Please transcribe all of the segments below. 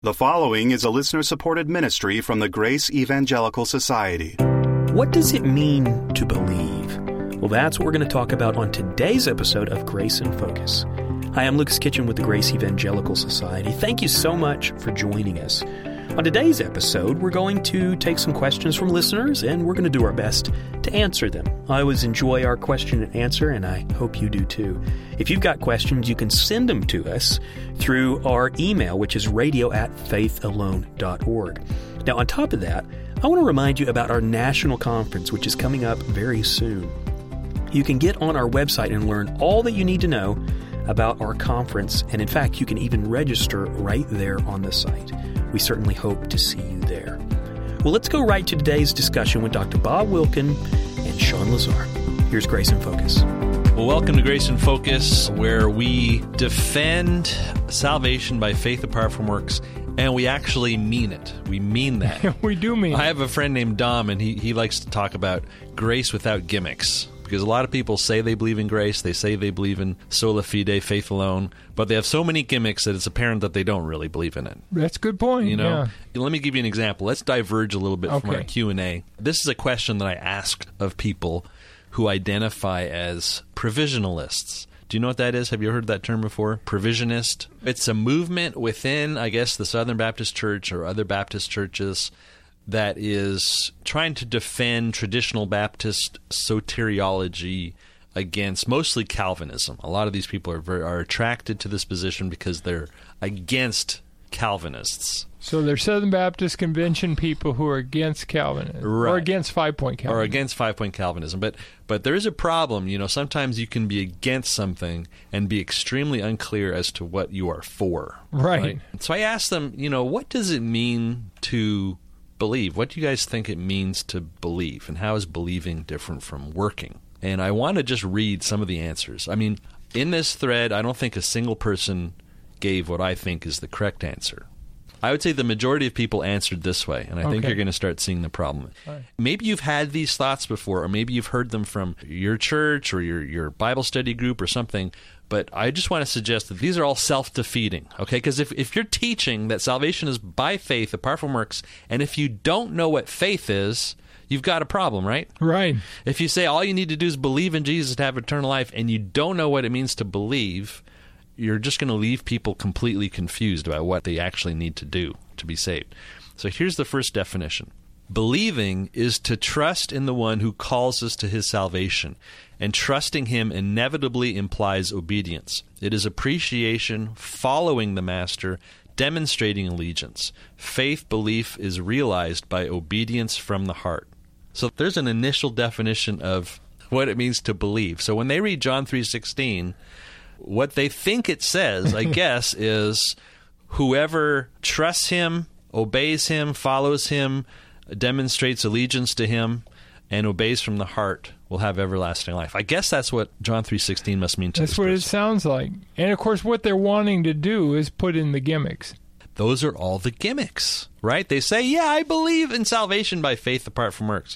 The following is a listener-supported ministry from the Grace Evangelical Society. What does it mean to believe? Well, that's what we're going to talk about on today's episode of Grace in Focus. Hi, I'm Lucas Kitchen with the Grace Evangelical Society. Thank you so much for joining us. On today's episode, we're going to take some questions from listeners, and we're going to do our best to answer them. I always enjoy our question and answer, and I hope you do too. If you've got questions, you can send them to us through our email, which is radio@faithalone.org. Now, on top of that, I want to remind you about our national conference, which is coming up very soon. You can get on our website and learn all that you need to know about our conference, and in fact, you can even register right there on the site. We certainly hope to see you there. Well, let's go right to today's discussion with Dr. Bob Wilkin and Sean Lazar. Here's Grace in Focus. Well, welcome to Grace in Focus, where we defend salvation by faith apart from works, and we actually mean it. We mean that. We do mean it. I have a friend named Dom, and he likes to talk about grace without gimmicks. Because a lot of people say they believe in grace, they say they believe in sola fide, faith alone, but they have so many gimmicks that it's apparent that they don't really believe in it. That's a good point. You know, yeah. Let me give you an example. Let's diverge a little bit from our Q&A. This is a question that I asked of people who identify as provisionalists. Do you know what that is? Have you heard that term before? Provisionist. It's a movement within, I guess, the Southern Baptist Church or other Baptist churches that is trying to defend traditional Baptist soteriology against mostly Calvinism. A lot of these people are attracted to this position because they're against Calvinists. So they're Southern Baptist Convention people who are against Calvinism, right, or against 5-point Calvinism. Or against 5-point Calvinism. But there is a problem. You know, sometimes you can be against something and be extremely unclear as to what you are for. Right. So I asked them, what does it mean to believe? What do you guys think it means to believe, and how is believing different from working? And I want to just read some of the answers. I mean, in this thread, I don't think a single person gave what I think is the correct answer. I would say the majority of people answered this way, and I think you're going to start seeing the problem. Right. Maybe you've had these thoughts before, or maybe you've heard them from your church or your Bible study group or something, but I just want to suggest that these are all self-defeating, okay? Because if you're teaching that salvation is by faith apart from works, and if you don't know what faith is, you've got a problem, right? Right. If you say all you need to do is believe in Jesus to have eternal life, and you don't know what it means to believe, you're just going to leave people completely confused about what they actually need to do to be saved. So here's the first definition. Believing is to trust in the one who calls us to his salvation, and trusting him inevitably implies obedience. It is appreciation, following the master, demonstrating allegiance. Faith belief is realized by obedience from the heart. So there's an initial definition of what it means to believe. So when they read John 3:16, what they think it says, I guess, is whoever trusts him, obeys him, follows him, demonstrates allegiance to him, and obeys from the heart will have everlasting life. I guess that's what John 3:16 must mean to That's what it sounds like. And, of course, what they're wanting to do is put in the gimmicks. Those are all the gimmicks, right? They say, yeah, I believe in salvation by faith apart from works.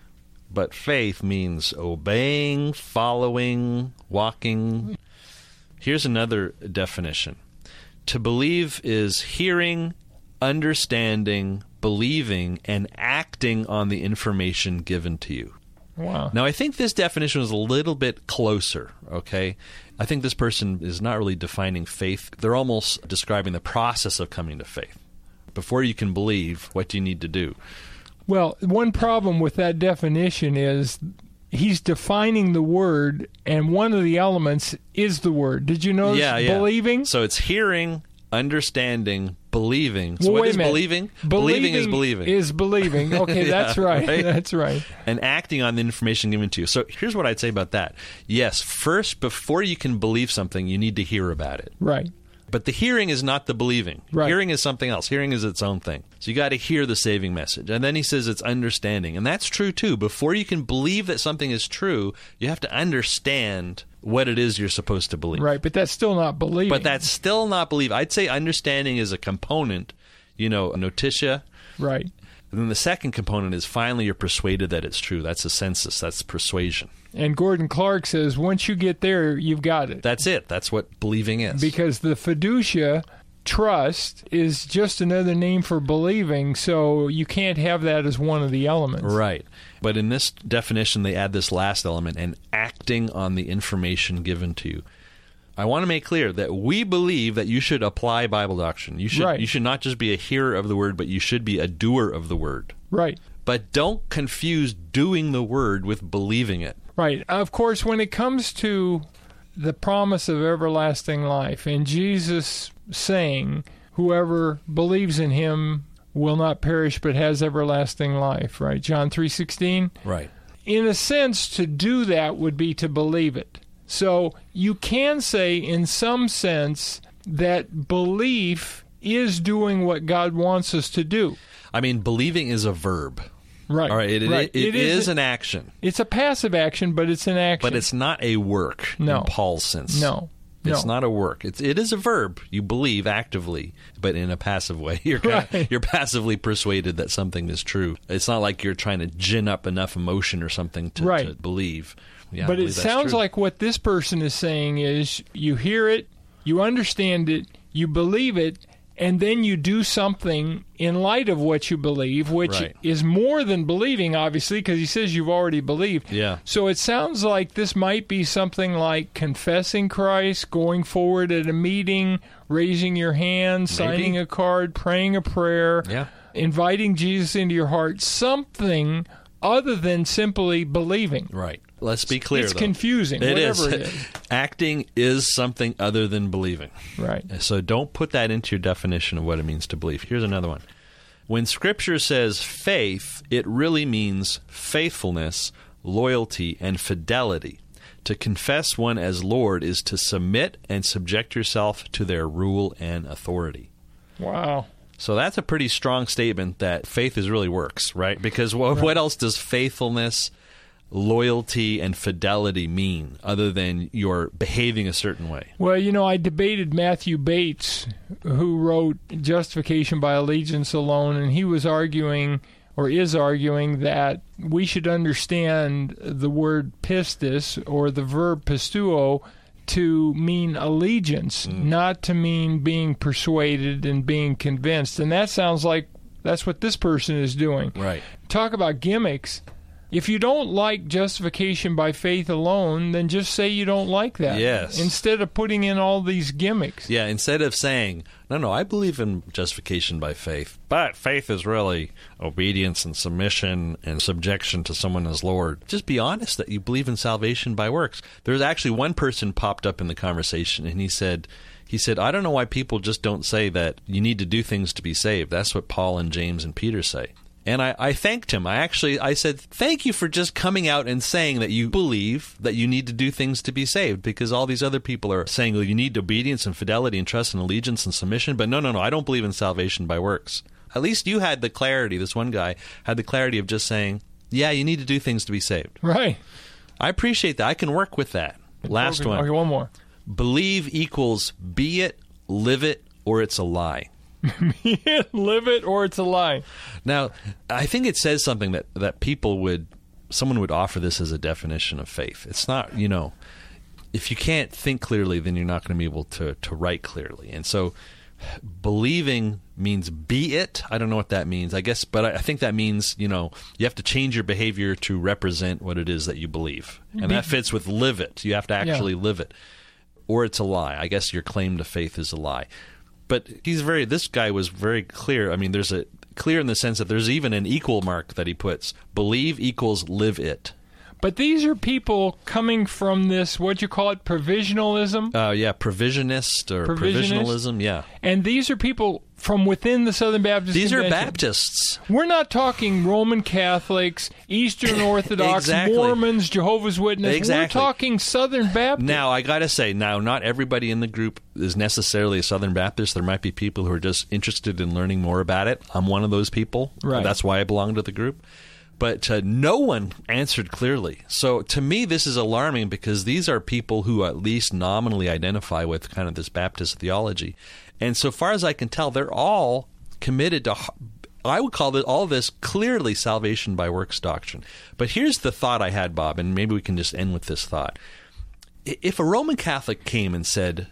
But faith means obeying, following, walking. Here's another definition. To believe is hearing, understanding, believing, and acting on the information given to you. Wow. Now, I think this definition is a little bit closer, okay? I think this person is not really defining faith. They're almost describing the process of coming to faith. Before you can believe, what do you need to do? Well, one problem with that definition is he's defining the word, and one of the elements is the word. Did you notice believing? So it's hearing, understanding, believing. So well, what is believing? Believing is believing. Is believing. Okay, yeah, that's right. That's right. And acting on the information given to you. So here's what I'd say about that. Yes, first, before you can believe something, you need to hear about it. Right. But the hearing is not the believing. Right. Hearing is something else. Hearing is its own thing. So you got to hear the saving message. And then he says it's understanding. And that's true, too. Before you can believe that something is true, you have to understand what it is you're supposed to believe. Right, but that's still not believing. But that's still not believing. I'd say understanding is a component, notitia. Right. And then the second component is finally you're persuaded that it's true. That's a sensus. That's persuasion. And Gordon Clark says once you get there, you've got it. That's it. That's what believing is. Because the fiducia trust is just another name for believing, so you can't have that as one of the elements. Right. But in this definition, they add this last element, and acting on the information given to you. I want to make clear that we believe that you should apply Bible doctrine. You should not just be a hearer of the word, but you should be a doer of the word. Right. But don't confuse doing the word with believing it. Right. Of course, when it comes to the promise of everlasting life, and Jesus saying, whoever believes in him will not perish but has everlasting life, right? John 3:16. Right. In a sense, to do that would be to believe it. So you can say, in some sense, that belief is doing what God wants us to do. I mean, believing is a verb. Right. All right. It is an action. It's a passive action, but it's an action. But it's not a work in Paul's sense. No. It's not a work. It is a verb. You believe actively, but in a passive way. You're passively persuaded that something is true. It's not like you're trying to gin up enough emotion or something to believe. Yeah, but it sounds like what this person is saying is you hear it, you understand it, you believe it, and then you do something in light of what you believe, which is more than believing, obviously, because he says you've already believed. Yeah. So it sounds like this might be something like confessing Christ, going forward at a meeting, raising your hand, signing a card, praying a prayer, inviting Jesus into your heart, something other than simply believing. Right. Let's be clear, It's confusing. It whatever is. It is. Acting is something other than believing. Right. So don't put that into your definition of what it means to believe. Here's another one. When Scripture says faith, it really means faithfulness, loyalty, and fidelity. To confess one as Lord is to submit and subject yourself to their rule and authority. Wow. So that's a pretty strong statement that faith is really works, right? Because what else does faithfulness, loyalty, and fidelity mean other than you're behaving a certain way? Well, I debated Matthew Bates, who wrote Justification by Allegiance Alone, and he was arguing, or is arguing, that we should understand the word pistis, or the verb pistuo, to mean allegiance, not to mean being persuaded and being convinced. And that sounds like that's what this person is doing. Right. Talk about gimmicks. If you don't like justification by faith alone, then just say you don't like that. Yes. Instead of putting in all these gimmicks. Yeah, instead of saying, no, I believe in justification by faith, but faith is really obedience and submission and subjection to someone as Lord. Just be honest that you believe in salvation by works. There's actually one person popped up in the conversation, and he said, I don't know why people just don't say that you need to do things to be saved. That's what Paul and James and Peter say. And I thanked him. I said, thank you for just coming out and saying that you believe that you need to do things to be saved, because all these other people are saying, well, you need obedience and fidelity and trust and allegiance and submission. But no, I don't believe in salvation by works. At least you had the clarity, this one guy had the clarity of just saying, yeah, you need to do things to be saved. Right. I appreciate that. I can work with that. Last one. Okay, one more. Believe equals be it, live it, or it's a lie. Live it or it's a lie. Now, I think it says something that someone would offer this as a definition of faith. It's not, if you can't think clearly, then you're not going to be able to write clearly. And so believing means be it. I don't know what that means, I guess, but I think that means, you have to change your behavior to represent what it is that you believe. And that fits with live it. You have to actually live it. Or it's a lie. I guess your claim to faith is a lie. But this guy was very clear. I mean, there's a clear in the sense that there's even an equal mark that he puts. Believe equals live it. But these are people coming from this, what you call it, provisionalism? Provisionist or provisionalism, yeah. And these are people from within the Southern Baptist These Convention. are Baptists. We're not talking Roman Catholics, Eastern Orthodox, Exactly. Mormons, Jehovah's Witnesses. Exactly. We're talking Southern Baptists. Now, I got to say, not everybody in the group is necessarily a Southern Baptist. There might be people who are just interested in learning more about it. I'm one of those people. Right. That's why I belong to the group. But no one answered clearly. So to me, this is alarming because these are people who at least nominally identify with kind of this Baptist theology. And so far as I can tell, they're all committed to, I would call all this clearly salvation by works doctrine. But here's the thought I had, Bob, and maybe we can just end with this thought. If a Roman Catholic came and said,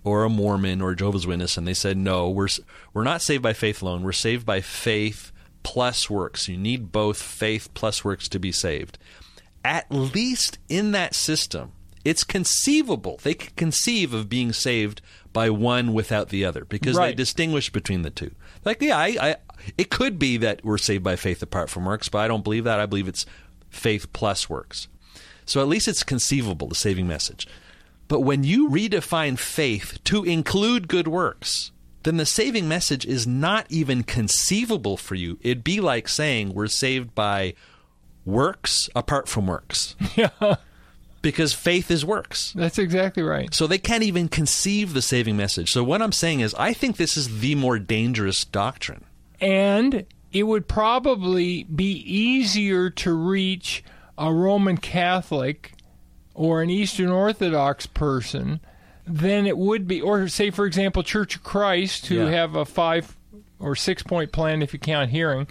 or a Mormon or a Jehovah's Witness, and they said, no, we're not saved by faith alone. We're saved by faith plus works. You need both faith plus works to be saved. At least in that system, it's conceivable. They can conceive of being saved by one without the other because they distinguish between the two. Like, yeah, it could be that we're saved by faith apart from works, but I don't believe that. I believe it's faith plus works. So at least it's conceivable, the saving message. But when you redefine faith to include good works, then the saving message is not even conceivable for you. It'd be like saying we're saved by works apart from works. Yeah. Because faith is works. That's exactly right. So they can't even conceive the saving message. So what I'm saying is I think this is the more dangerous doctrine. And it would probably be easier to reach a Roman Catholic or an Eastern Orthodox person than it would be, or say, for example, Church of Christ, who have a 5 or 6 point plan if you count hearing,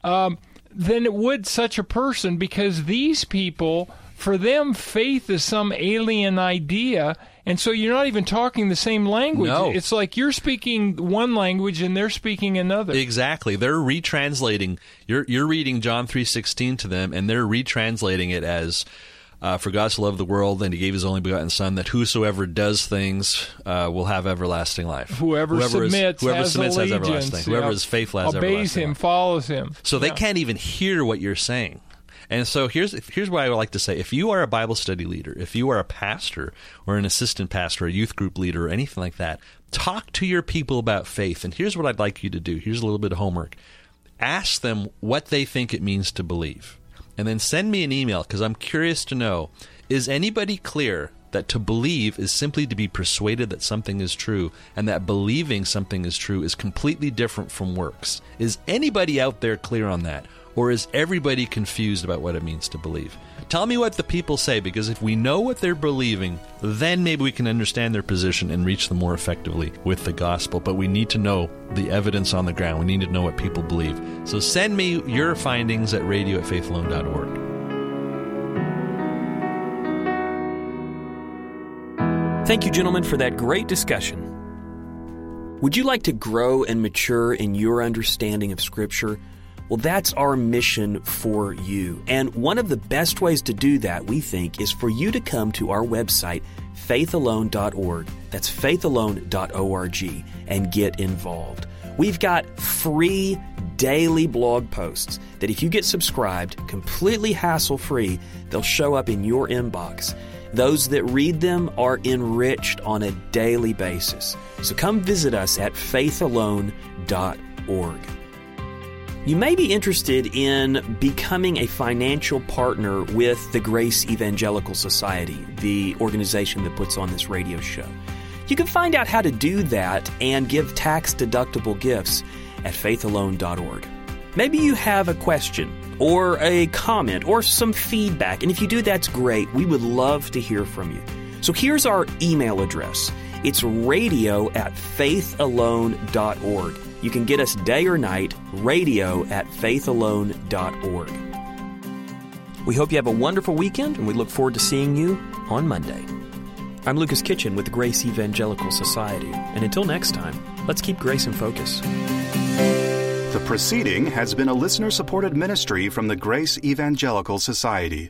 than it would such a person, because these people, for them, faith is some alien idea, and so you're not even talking the same language. No. It's like you're speaking one language and they're speaking another. Exactly. They're retranslating. You're reading John 3:16 to them, and they're retranslating it as, for God so loved the world, and he gave his only begotten Son, that whosoever does things will have everlasting life. Whoever submits has everlasting. Whoever is faithful has everlasting. Obeys him, follows him. So they can't even hear what you're saying. And so here's what I would like to say. If you are a Bible study leader, if you are a pastor or an assistant pastor, a youth group leader, or anything like that, talk to your people about faith. And here's what I'd like you to do. Here's a little bit of homework. Ask them what they think it means to believe. And then send me an email, because I'm curious to know, is anybody clear that to believe is simply to be persuaded that something is true, and that believing something is true is completely different from works? Is anybody out there clear on that? Or is everybody confused about what it means to believe? Tell me what the people say, because if we know what they're believing, then maybe we can understand their position and reach them more effectively with the gospel. But we need to know the evidence on the ground. We need to know what people believe. So send me your findings at radio@faithalone.org. Thank you, gentlemen, for that great discussion. Would you like to grow and mature in your understanding of Scripture? Well, that's our mission for you. And one of the best ways to do that, we think, is for you to come to our website, faithalone.org. That's faithalone.org, and get involved. We've got free daily blog posts that if you get subscribed, completely hassle-free, they'll show up in your inbox. Those that read them are enriched on a daily basis. So come visit us at faithalone.org. You may be interested in becoming a financial partner with the Grace Evangelical Society, the organization that puts on this radio show. You can find out how to do that and give tax-deductible gifts at faithalone.org. Maybe you have a question or a comment or some feedback, and if you do, that's great. We would love to hear from you. So here's our email address. It's radio@faithalone.org. You can get us day or night, radio@faithalone.org. We hope you have a wonderful weekend, and we look forward to seeing you on Monday. I'm Lucas Kitchen with the Grace Evangelical Society, and until next time, let's keep grace in focus. The proceeding has been a listener-supported ministry from the Grace Evangelical Society.